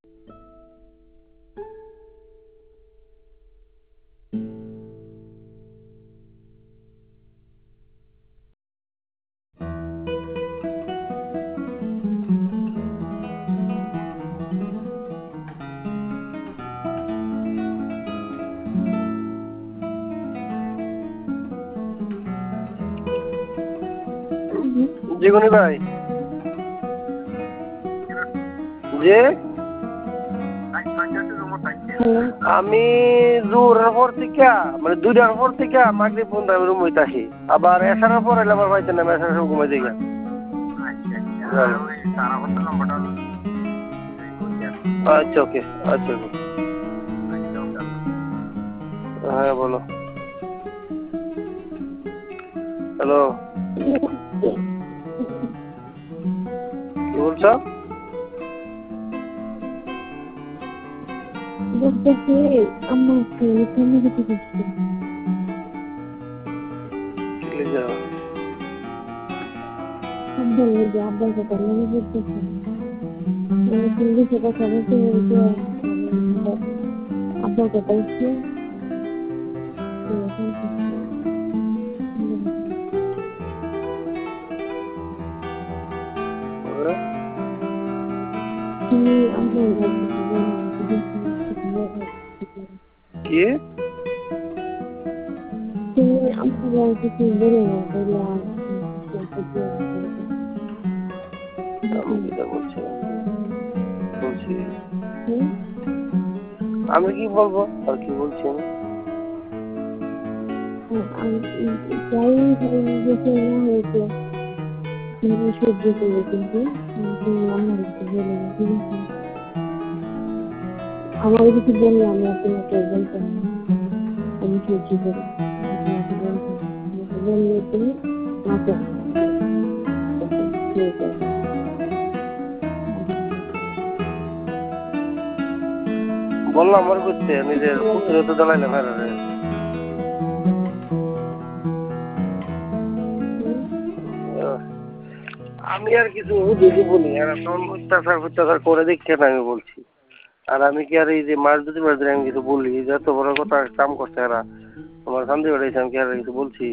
জীবনী ভাই যে আমি জোরের পর থেকে মানে 2টার পর থেকে মাগরিব পর্যন্ত আমি রুম হইতে আসি, আবার এসানোর পর এলে আবার পাইতেন না, এসানোর সময় ঘুমাই দিই। আচ্ছা ওকে, আচ্ছা হ্যাঁ বলো। হ্যালো, কি বলছো? কি আমি কি বলবো আর কি বলছি আমার কিছু বললে আমি আপনাকে বলতাম আমি সহ্য করি বললে তুমি বললাম আমার করতে নিজের পুত্র তো জ্বালাইলে ফেরারে। আমি আর কিছু যদি বলি আর অত্যাচার করে দেখছে না আমি বলছি, আর আমি কি আর এই যে মাছ দুটি মাছ ধরে আমি কিছু বলি যত বড় কথা কাম করছে এরা আমার শান্তি বেড়েছে, আমি কি আর কিছু বলছি?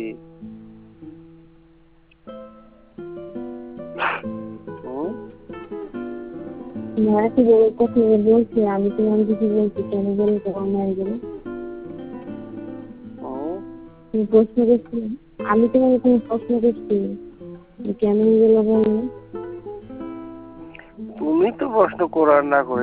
বলছি আমি তোমার কিছু বলছি কেন বলে তোমার মারি গেল প্রশ্ন করছি, আমি তোমাকে তুমি প্রশ্ন করছি কেন গেল বলো? তুমি তো প্রশ্ন করার না করে